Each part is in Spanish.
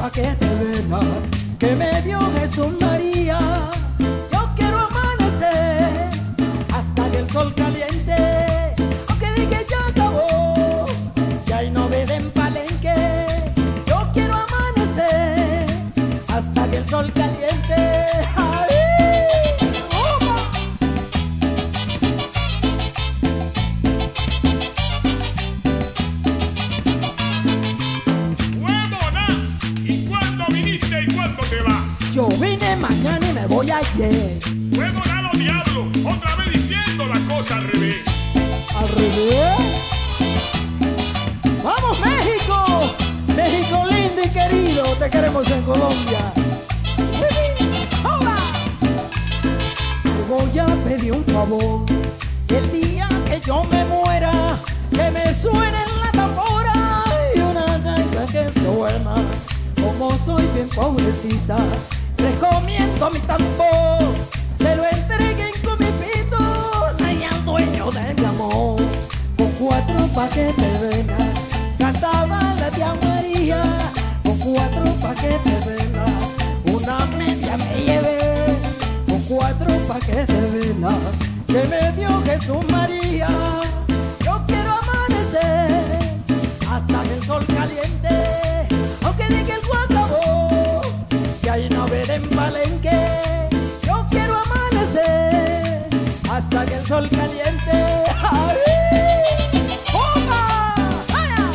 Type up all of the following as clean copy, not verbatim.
paquete de mar que me dio Jesús María. Yo quiero amanecer hasta que el sol caliente, aunque diga ya acabó, ya hay novedad en Palenque. Yo quiero amanecer hasta que el sol caliente. Yo vine mañana y me voy ayer. Fuego dado diablo, otra vez diciendo la cosa al revés. ¿Al revés? ¡Vamos México! México lindo y querido, te queremos en Colombia. ¡Hola! Te voy a pedir un favor, que el día que yo me muera, que me suene en la tambora y una gaita que suena. Como soy bien pobrecita, recomiendo mi tambor, se lo entreguen con mi pito, y al dueño de mi amor. Con 4 paquetes de vela, cantaba la tía María. Con 4 paquetes de vela, una media me llevé. Con 4 paquetes de vela, que me dio Jesús María. Yo quiero amanecer hasta que el sol caliente, aunque diga el acabó, que hay novedad en Palenque. Yo quiero amanecer hasta que el sol caliente. ¡Ay! ¡Opa! ¡Vaya!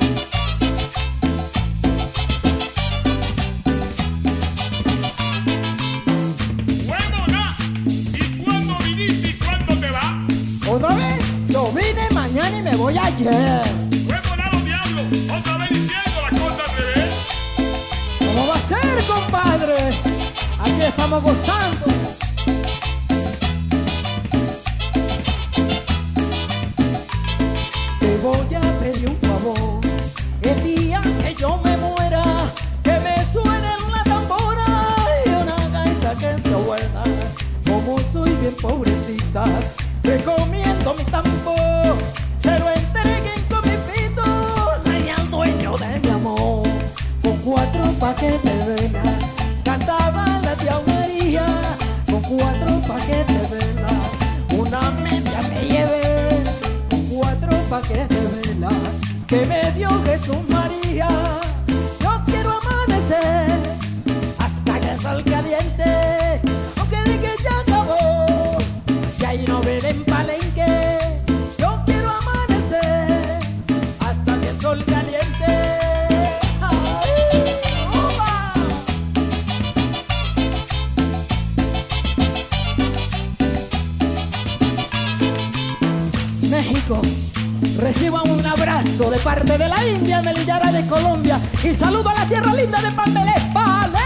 ¡Huevona! ¿Y cuándo viniste y cuándo te vas? ¿Otra vez? Yo vine mañana y me voy ayer. ¡Fuego dado diablo, otra vez diciendo la cosa al revés! ¿Cómo va a ser, compadre? Aquí estamos gozando. Te voy a pedir un favor, el día que yo me muera, que me suene en la tambora y una gaita que se buena. Como soy bien pobrecita, recomiendo mi tambor, se lo entreguen con mi pito, y al dueño de mi amor. Con 4 paquetes de vela, cantaba la tía María. Con 4 paquetes de vela, una media me llevé. Con 4 paquetes de vela, que me dio Jesús María. Yo quiero amanecer hasta que el sol caliente, aunque diga ya acabó, ya hay novedad en Palenque. Yo quiero amanecer hasta que el sol caliente. México, reciban un abrazo de parte de la India Melillara de Colombia y saludo a la tierra linda de Pambelés.